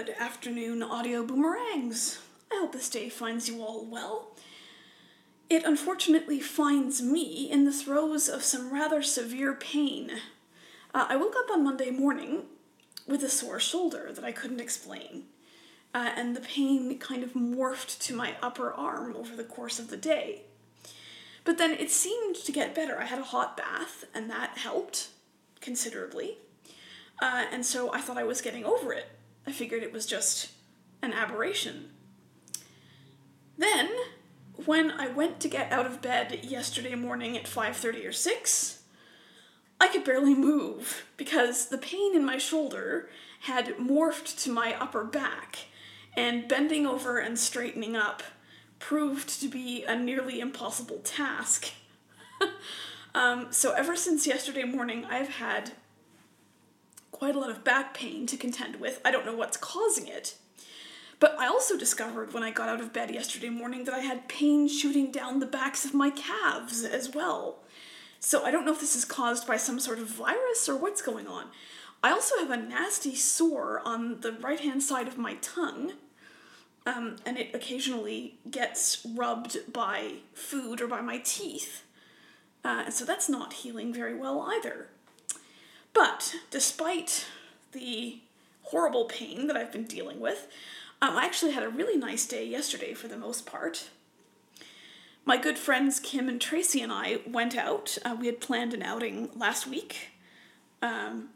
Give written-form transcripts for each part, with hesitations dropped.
Good afternoon, audio boomerangs. I hope this day finds you all well. It unfortunately finds me in the throes of some rather severe pain. I woke up on Monday morning with a sore shoulder that I couldn't explain, and the pain kind of morphed to my upper arm over the course of the day. But then it seemed to get better. I had a hot bath, and that helped considerably, and so I thought I was getting over it. I figured it was just an aberration. Then, when I went to get out of bed yesterday morning at 5:30 or 6, I could barely move because the pain in my shoulder had morphed to my upper back, and bending over and straightening up proved to be a nearly impossible task. So ever since yesterday morning, I've had quite a lot of back pain to contend with. I don't know what's causing it. But I also discovered when I got out of bed yesterday morning that I had pain shooting down the backs of my calves as well. So I don't know if this is caused by some sort of virus or what's going on. I also have a nasty sore on the right-hand side of my tongue, and it occasionally gets rubbed by food or by my teeth. And so that's not healing very well either. But despite the horrible pain that I've been dealing with, I actually had a really nice day yesterday for the most part. My good friends Kim and Tracy and I went out. We had planned an outing last week, and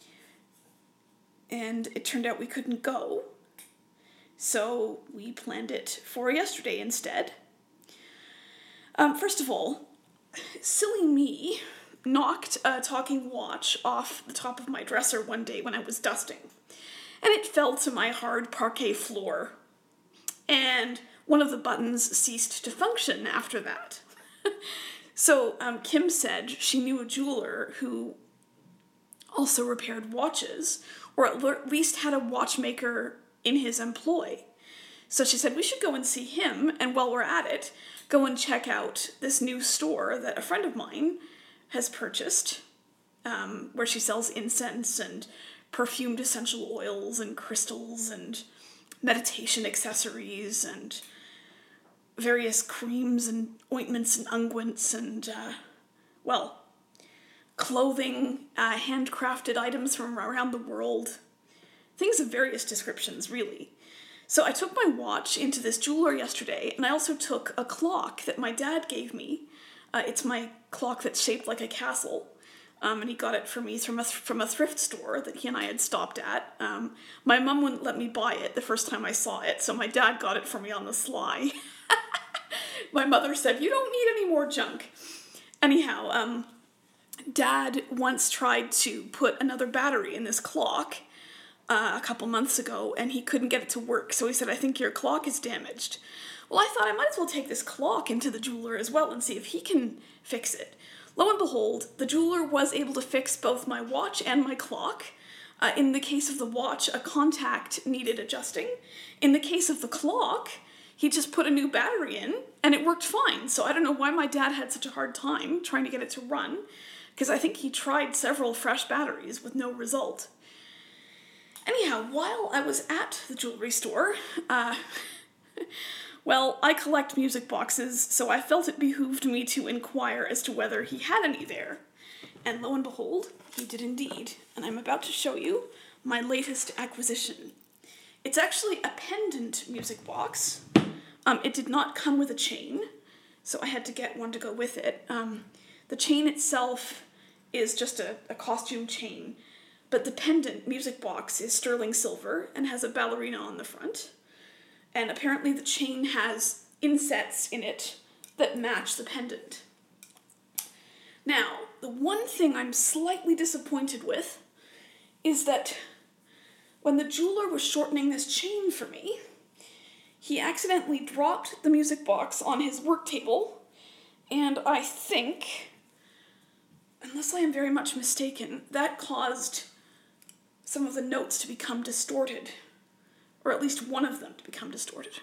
it turned out we couldn't go. So we planned it for yesterday instead. First of all, silly me knocked a talking watch off the top of my dresser one day when I was dusting, and it fell to my hard parquet floor, and one of the buttons ceased to function after that. So Kim said she knew a jeweler who also repaired watches, or at least had a watchmaker in his employ. So she said we should go and see him, and while we're at it, go and check out this new store that a friend of mine has purchased, where she sells incense and perfumed essential oils and crystals and meditation accessories and various creams and ointments and unguents and, clothing, handcrafted items from around the world. Things of various descriptions, really. So I took my watch into this jeweler yesterday, and I also took a clock that my dad gave me. It's my clock that's shaped like a castle, and he got it for me from a thrift store that he and I had stopped at. My mum wouldn't let me buy it the first time I saw it, so my dad got it for me on the sly. My mother said, "You don't need any more junk." Anyhow, Dad once tried to put another battery in this clock a couple months ago, and he couldn't get it to work, so he said, "I think your clock is damaged." Well, I thought I might as well take this clock into the jeweler as well and see if he can fix it. Lo and behold, the jeweler was able to fix both my watch and my clock. In the case of the watch, a contact needed adjusting. In the case of the clock, he just put a new battery in, and it worked fine. So I don't know why my dad had such a hard time trying to get it to run, because I think he tried several fresh batteries with no result. Anyhow, while I was at the jewelry store, I collect music boxes, so I felt it behooved me to inquire as to whether he had any there. And lo and behold, he did indeed. And I'm about to show you my latest acquisition. It's actually a pendant music box. It did not come with a chain, so I had to get one to go with it. The chain itself is just a costume chain, but the pendant music box is sterling silver and has a ballerina on the front. And apparently the chain has insets in it that match the pendant. Now, the one thing I'm slightly disappointed with is that when the jeweler was shortening this chain for me, he accidentally dropped the music box on his work table, and I think, unless I am very much mistaken, that caused some of the notes to become distorted. Or at least one of them to become distorted.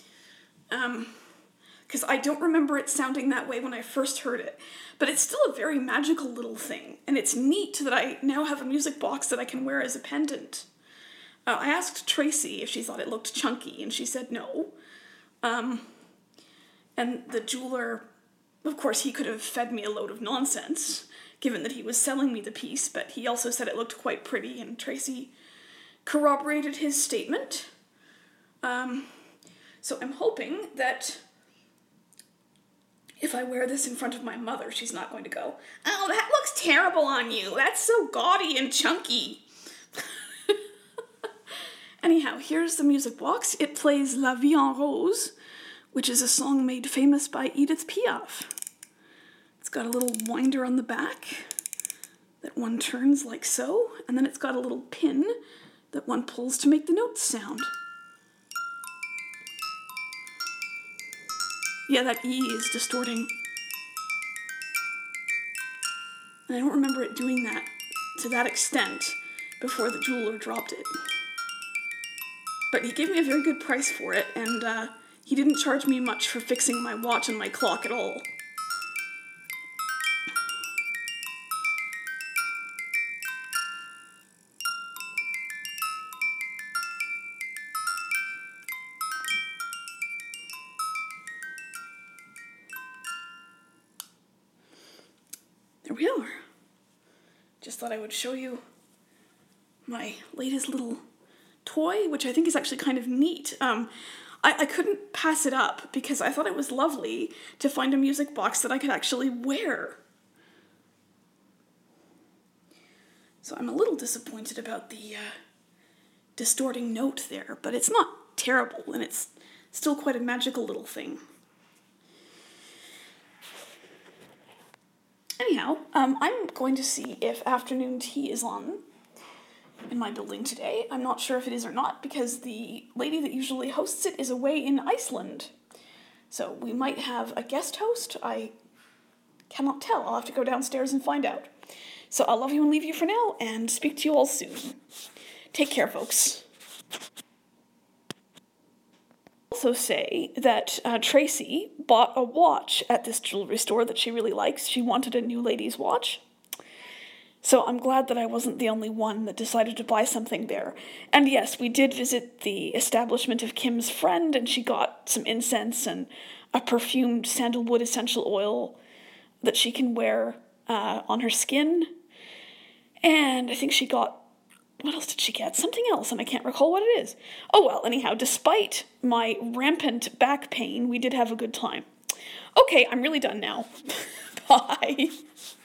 Because I don't remember it sounding that way when I first heard it. But it's still a very magical little thing, and it's neat that I now have a music box that I can wear as a pendant. I asked Tracy if she thought it looked chunky, and she said no. And the jeweler, of course, he could have fed me a load of nonsense, given that he was selling me the piece, but he also said it looked quite pretty, and Tracy corroborated his statement. So I'm hoping that if I wear this in front of my mother, she's not going to go, "Oh, that looks terrible on you. That's so gaudy and chunky." Anyhow, here's the music box. It plays La Vie en Rose, which is a song made famous by Edith Piaf. It's got a little winder on the back that one turns like so, and then it's got a little pin that one pulls to make the notes sound. Yeah, that E is distorting. And I don't remember it doing that to that extent before the jeweler dropped it. But he gave me a very good price for it, and he didn't charge me much for fixing my watch and my clock at all. There we are. Just thought I would show you my latest little toy, which I think is actually kind of neat. I couldn't pass it up because I thought it was lovely to find a music box that I could actually wear. So I'm a little disappointed about the distorting note there, but it's not terrible, and it's still quite a magical little thing. Anyhow, I'm going to see if afternoon tea is on in my building today. I'm not sure if it is or not, because the lady that usually hosts it is away in Iceland. So we might have a guest host. I cannot tell. I'll have to go downstairs and find out. So I'll love you and leave you for now, and speak to you all soon. Take care, folks. Also say that Tracy bought a watch at this jewelry store that she really likes. She wanted a new lady's watch. So I'm glad that I wasn't the only one that decided to buy something there. And yes, we did visit the establishment of Kim's friend, and she got some incense and a perfumed sandalwood essential oil that she can wear on her skin. And I think she got, what else did she get? Something else, and I can't recall what it is. Oh well, anyhow, despite my rampant back pain, we did have a good time. Okay, I'm really done now. Bye.